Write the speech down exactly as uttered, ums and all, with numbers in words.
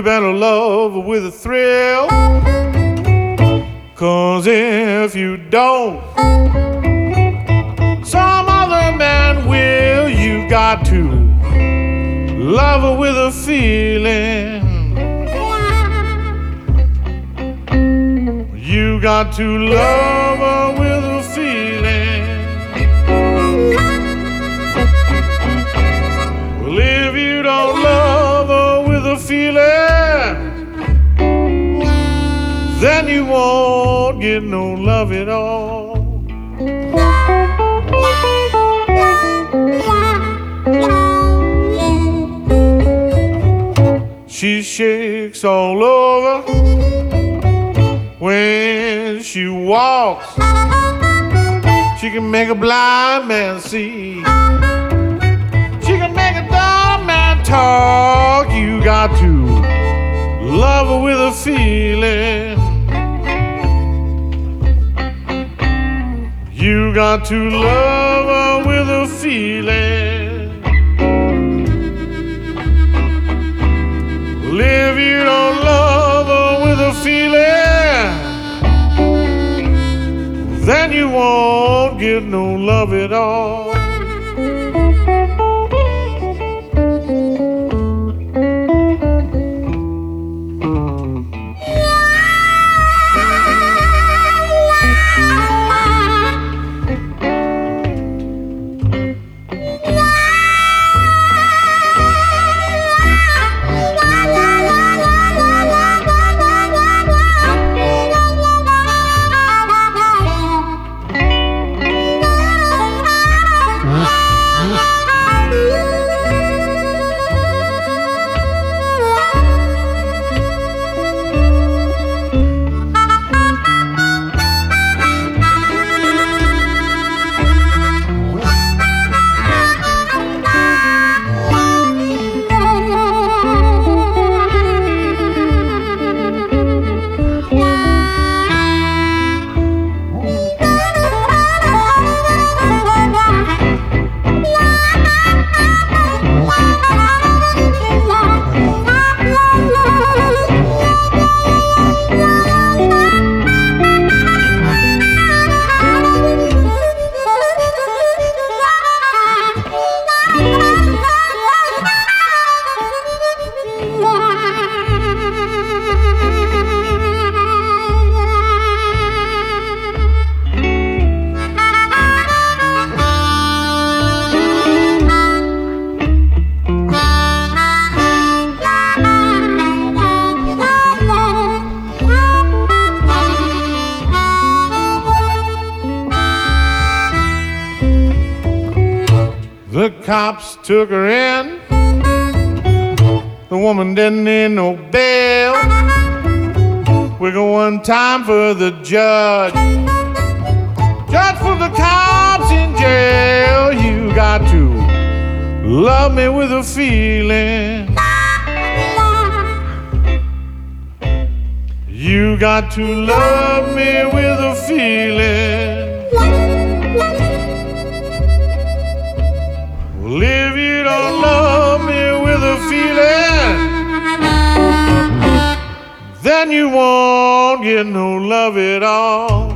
you better love with a thrill. 'Cause if you don't, some other man will. You got to love her with a feeling. You got to love her with a feeling. Well, if you don't love her with a feeling, then you won't get no love at all. She shakes all over when she walks. She can make a blind man see. She can make a dumb man talk. You got to love her with a feeling. You got to love her with a feeling. Well, if you don't love her with a feeling, then you won't get no love at all. The cops took her in. The woman didn't need no bail. We're going time for the judge. Judge, for the cops in jail. You got to love me with a feeling. You got to love me with a feeling. Well, if you don't love me with a feeling, then you won't get no love at all.